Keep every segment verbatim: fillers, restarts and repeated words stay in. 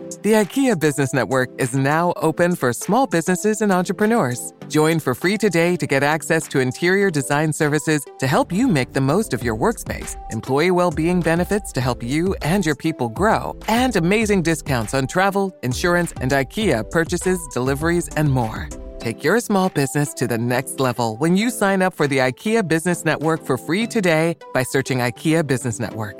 The IKEA Business Network is now open for small businesses and entrepreneurs. Join for free today to get access to interior design services to help you make the most of your workspace, employee well-being benefits to help you and your people grow, and amazing discounts on travel, insurance, and IKEA purchases, deliveries, and more. Take your small business to the next level when you sign up for the IKEA Business Network for free today by searching IKEA Business Network.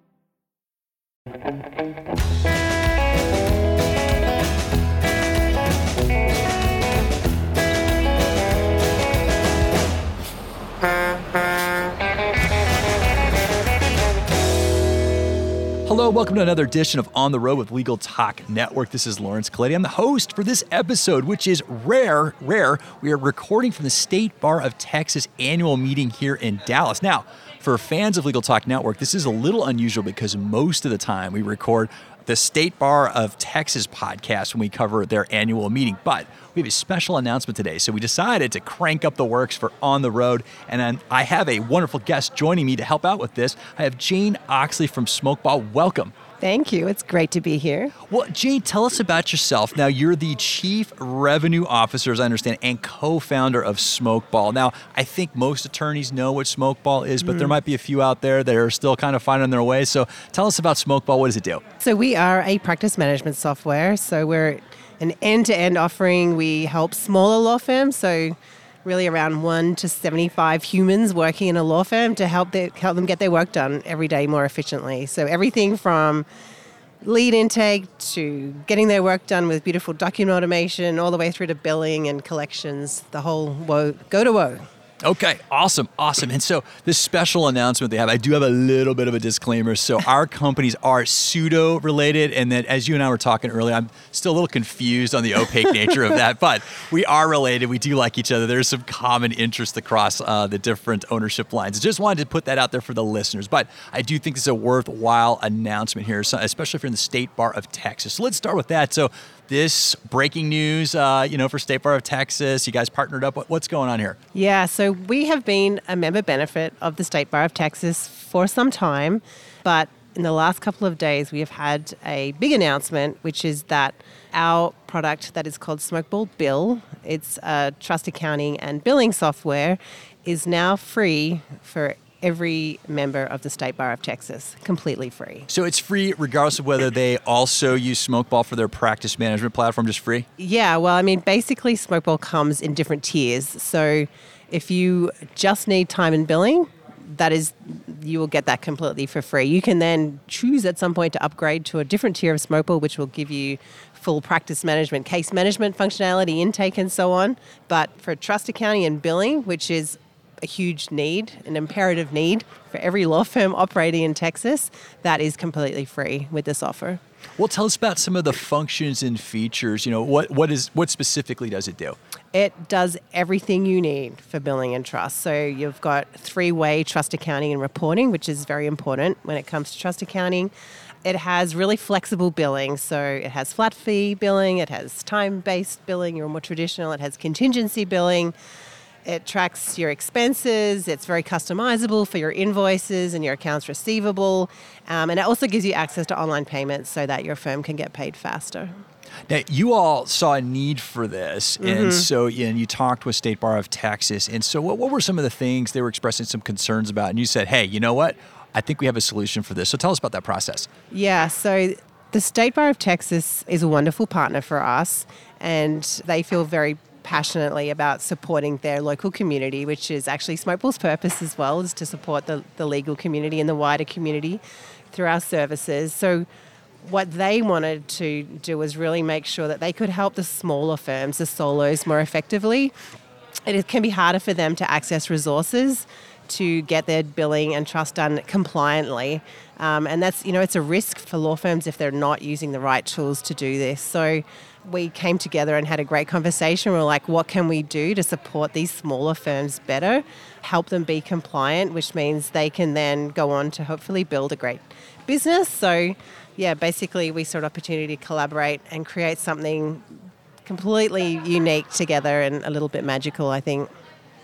Hello, welcome to another edition of On the Road with Legal Talk Network. This is Lawrence Colletti. I'm the host for this episode, which is rare, rare. We are recording from the State Bar of Texas annual meeting here in Dallas. Now, for fans of Legal Talk Network, this is a little unusual because most of the time we record the State Bar of Texas podcast when we cover their annual meeting. But we have a special announcement today, so we decided to crank up the works for On the Road, and I have a wonderful guest joining me to help out with this. I have Jane Oxley from Smokeball. Welcome. Thank you. It's great to be here. Well, Jane, tell us about yourself. Now, you're the Chief Revenue Officer, as I understand, and co-founder of Smokeball. Now, I think most attorneys know what Smokeball is, but mm. there might be a few out there that are still kind of finding their way. So tell us about Smokeball. What does it do? So we are a practice management software. So we're an end-to-end offering. We help smaller law firms, so really around one to seventy-five humans working in a law firm to help, their, help them get their work done every day more efficiently. So everything from lead intake to getting their work done with beautiful document automation, all the way through to billing and collections, the whole woe, go to woe. Okay, awesome, awesome. And so this special announcement they have, I do have a little bit of a disclaimer. So our companies are pseudo-related, and then as you and I were talking earlier, I'm still a little confused on the opaque nature of that, but we are related. We do like each other. There's some common interest across uh, the different ownership lines. Just wanted to put that out there for the listeners, but I do think this is a worthwhile announcement here, especially if you're in the State Bar of Texas. So let's start with that. So this breaking news, uh, you know, for State Bar of Texas, you guys partnered up. What's going on here? Yeah, so we have been a member benefit of the State Bar of Texas for some time, but in the last couple of days, we have had a big announcement, which is that our product that is called Smokeball Bill, it's a trust accounting and billing software, is now free for every member of the State Bar of Texas, completely free. So it's free regardless of whether they also use Smokeball for their practice management platform, just free? Yeah, well, I mean, basically Smokeball comes in different tiers. So if you just need time and billing, that is, you will get that completely for free. You can then choose at some point to upgrade to a different tier of Smokeball, which will give you full practice management, case management functionality, intake, and so on. But for trust accounting and billing, which is a huge need, an imperative need for every law firm operating in Texas, that is completely free with this offer. Well, tell us about some of the functions and features. You know, what what is what specifically does it do? It does everything you need for billing and trust. So you've got three-way trust accounting and reporting, which is very important when it comes to trust accounting. It has really flexible billing. So it has flat fee billing, it has time-based billing, or more traditional, it has contingency billing. It tracks your expenses. It's very customizable for your invoices and your accounts receivable. Um, and it also gives you access to online payments so that your firm can get paid faster. Now, you all saw a need for this, Mm-hmm. and so and you talked with State Bar of Texas. And so what, what were some of the things they were expressing some concerns about? And you said, hey, you know what? I think we have a solution for this. So tell us about that process. Yeah, so the State Bar of Texas is a wonderful partner for us, and they feel very passionately about supporting their local community, which is actually Smokeball's purpose as well, is to support the, the legal community and the wider community through our services. So what they wanted to do was really make sure that they could help the smaller firms, the solos, more effectively. It can be harder for them to access resources to get their billing and trust done compliantly. Um, and that's, you know, it's a risk for law firms if they're not using the right tools to do this. So we came together and had a great conversation. We were like, what can we do to support these smaller firms better, help them be compliant, which means they can then go on to hopefully build a great business. So yeah, basically we saw an opportunity to collaborate and create something completely unique together and a little bit magical, I think.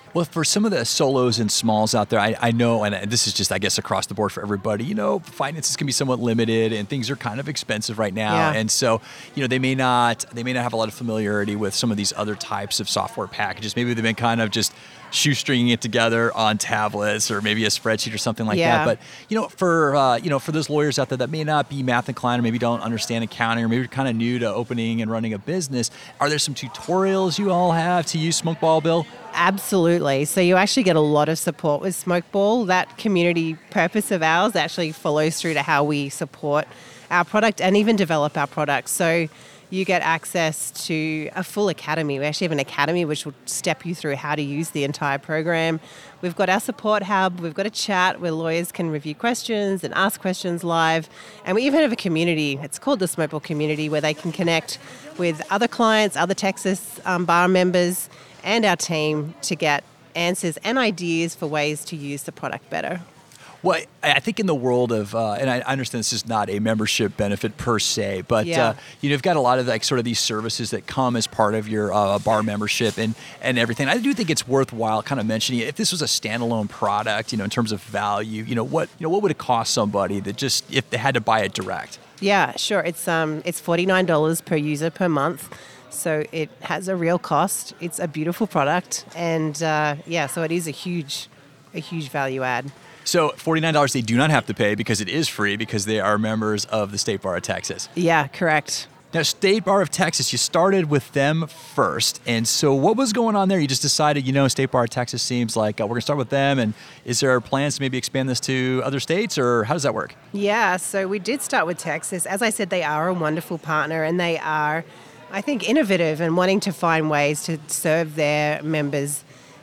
Well, for some of the solos and smalls out there, I, I know, and this is just, I guess, across the board for everybody, you know, finances can be somewhat limited and things are kind of expensive right now. Yeah. And so, you know, they may not, they may not have a lot of familiarity with some of these other types of software packages. Maybe they've been kind of just shoestringing it together on tablets or maybe a spreadsheet or something like Yeah. that. But, you know, for, uh, you know, for those lawyers out there that may not be math inclined or maybe don't understand accounting or maybe you're kind of new to opening and running a business, are there some tutorials you all have to use Smokeball, Bill? Absolutely. So you actually get a lot of support with Smokeball. That community purpose of ours actually follows through to how we support our product and even develop our product. So you get access to a full academy. We actually have an academy which will step you through how to use the entire program. We've got our support hub. We've got a chat where lawyers can review questions and ask questions live. And we even have a community. It's called the Smokeball community, where they can connect with other clients, other Texas um, bar members, and our team to get answers and ideas for ways to use the product better. Well, I think in the world of, uh, and I understand this is not a membership benefit per se, but Yeah. uh, you know, you've got a lot of like sort of these services that come as part of your uh, bar membership and and everything. I do think it's worthwhile kind of mentioning it. If this was a standalone product, you know, in terms of value, you know, what you know, what would it cost somebody that just if they had to buy it direct? Yeah, sure. It's um, it's forty-nine dollars per user per month. So it has a real cost. It's a beautiful product. And uh, yeah, so it is a huge, a huge value add. So forty-nine dollars they do not have to pay because it is free because they are members of the State Bar of Texas. Yeah, correct. Now, State Bar of Texas, you started with them first. And so what was going on there? You just decided, you know, State Bar of Texas seems like uh, we're going to start with them. And is there plans to maybe expand this to other states, or how does that work? Yeah, so we did start with Texas. As I said, they are a wonderful partner, and they are, I think, innovative and wanting to find ways to serve their members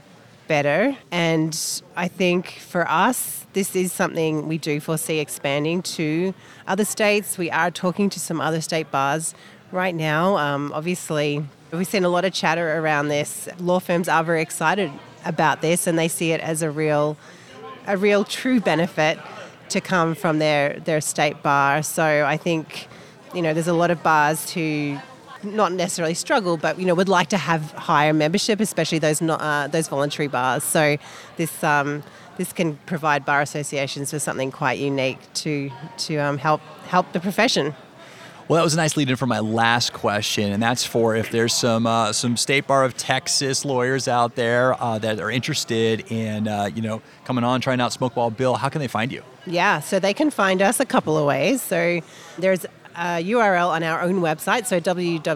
better. And I think for us, this is something we do foresee expanding to other states. We are talking to some other state bars right now. Um, obviously, we've seen a lot of chatter around this. Law firms are very excited about this, and they see it as a real, a real true benefit to come from their, their state bar. So I think, you know, there's a lot of bars who not necessarily struggle, but, you know, would like to have higher membership, especially those not, uh, those voluntary bars. So this um, this can provide bar associations with something quite unique to to um, help help the profession. Well, that was a nice lead-in for my last question, and that's for if there's some uh, some State Bar of Texas lawyers out there uh, that are interested in, uh, you know, coming on, trying out Smokeball. Bill, how can they find you? Yeah, so they can find us a couple of ways. So there's a U R L on our own website, so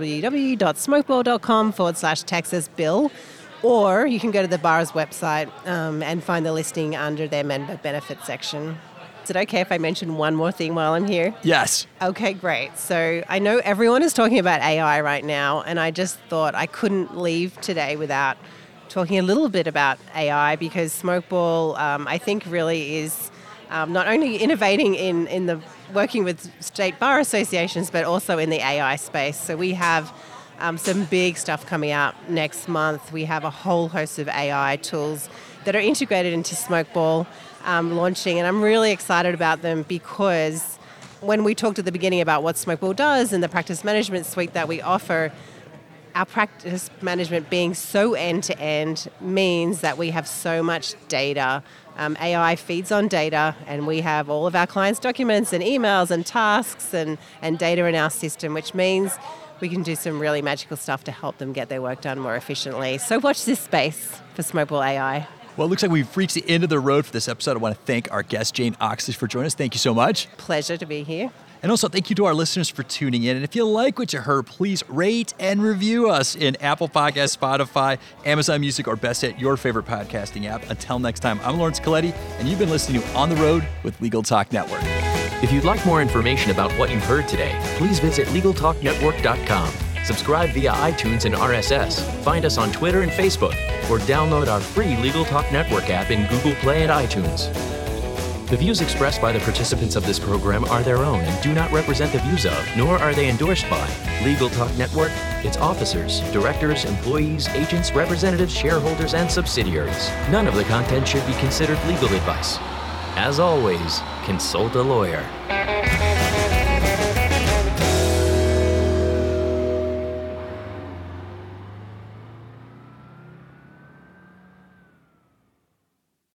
www.smokeball.com forward slash Texas Bill, or you can go to the bar's website um, and find the listing under their member benefits section. Is it okay if I mention one more thing while I'm here? Yes. Okay, great. So I know everyone is talking about A I right now, and I just thought I couldn't leave today without talking a little bit about A I, because Smokeball, um, I think, really is um, not only innovating in, in the working with state bar associations, but also in the A I space. So we have um, some big stuff coming out next month. We have a whole host of A I tools that are integrated into Smokeball um, launching, and I'm really excited about them because when we talked at the beginning about what Smokeball does and the practice management suite that we offer, our practice management being so end-to-end means that we have so much data. Um, A I feeds on data, and we have all of our clients' documents and emails and tasks and, and data in our system, which means we can do some really magical stuff to help them get their work done more efficiently. So watch this space for Smokeball A I. Well, it looks like we've reached the end of the road for this episode. I want to thank our guest, Jane Oxley, for joining us. Thank you so much. Pleasure to be here. And also, thank you to our listeners for tuning in. And if you like what you heard, please rate and review us in Apple Podcasts, Spotify, Amazon Music, or best at your favorite podcasting app. Until next time, I'm Lawrence Coletti, and you've been listening to On the Road with Legal Talk Network. If you'd like more information about what you've heard today, please visit legal talk network dot com. Subscribe via iTunes and R S S. Find us on Twitter and Facebook, or download our free Legal Talk Network app in Google Play and iTunes. The views expressed by the participants of this program are their own and do not represent the views of, nor are they endorsed by, Legal Talk Network, its officers, directors, employees, agents, representatives, shareholders, and subsidiaries. None of the content should be considered legal advice. As always, consult a lawyer.